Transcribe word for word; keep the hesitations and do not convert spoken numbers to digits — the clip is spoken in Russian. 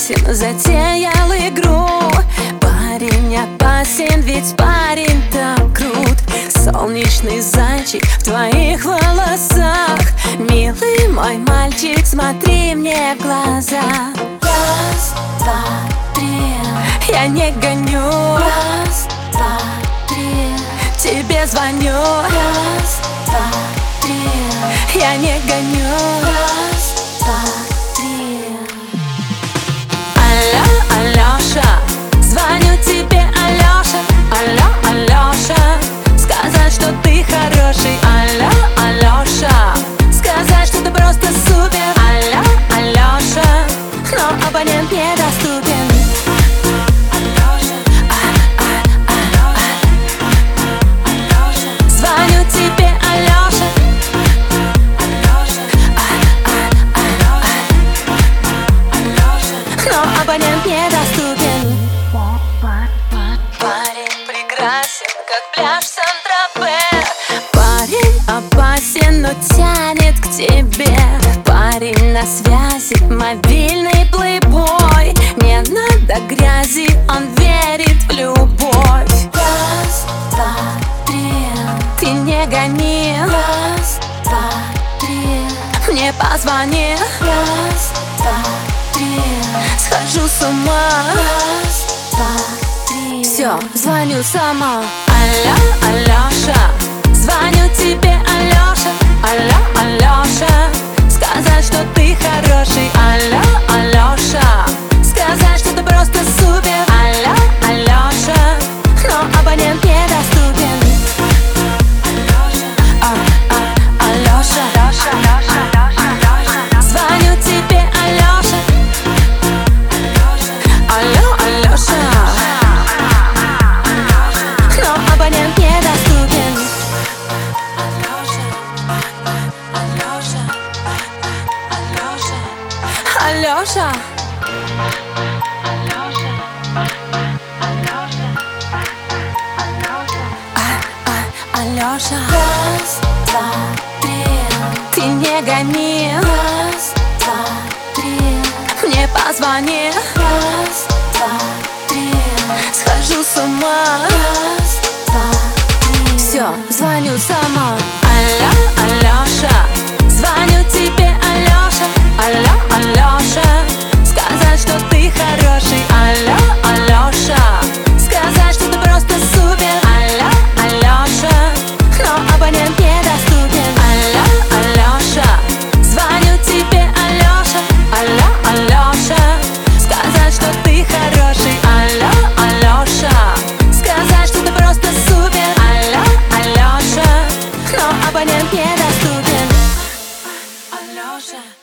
прекрасен, затеял игру. Парень опасен, ведь парень так крут. Солнечный зайчик в твоих волосах. Милый мой мальчик, смотри мне в глаза. Раз, два, три. Я не гоню. Раз, два, три. Тебе звоню. Раз, два, три. Я не гоню. Раз, два, три. Алло, Алёша, звоню тебе, Алёша. Алло, Алёша, сказать, что ты хороший. Алло, Алёша, сказать, что ты просто супер. Алло, Алёша, но абонент недоступен. Звоню тебе, Алёша. Но абонент недоступен. Парень прекрасен, как пляж Сан-Тропе. Парень опасен, но тянет к тебе. Парень на связи, мобильный плейбой. Не надо грязи, он верит в любовь. Раз, два, три. Ты не гони. Раз, два, три. Мне позвони. Раз, два, три. Схожу с ума. Раз, два, три. Все, звоню сама. Алло, Алёша, звоню тебе, Алёша. Алло, Алёша, сказать, что ты хороший. Алло, Алёша, сказать, что ты просто супер. Алло, Алёша, но абонент недоступен. А, а, Алёша, звоню тебе, Алёша. Алло, Алёша, но абонент недоступен. Алёша, а, а, Алёша. Раз, два, три. Ты не гони. Раз, два, три. Мне позвони. Раз, два, три. Схожу с ума. Раз, два, три. Все, звоню сама. Алло, Алёша, звоню тебе, Алёша. Алло, Алёша, сказать, что ты хороший. Алло, Алёша, сказать, что ты просто супер. Алло, Алёша, но абонент недоступен. Алло, Алёша, звоню тебе, Алёша. Алло, Алёша, сказать, что ты хороший. Алло, Алёша, сказать, что ты просто супер. Алло, Алёша, но абонент недоступен. Алёша.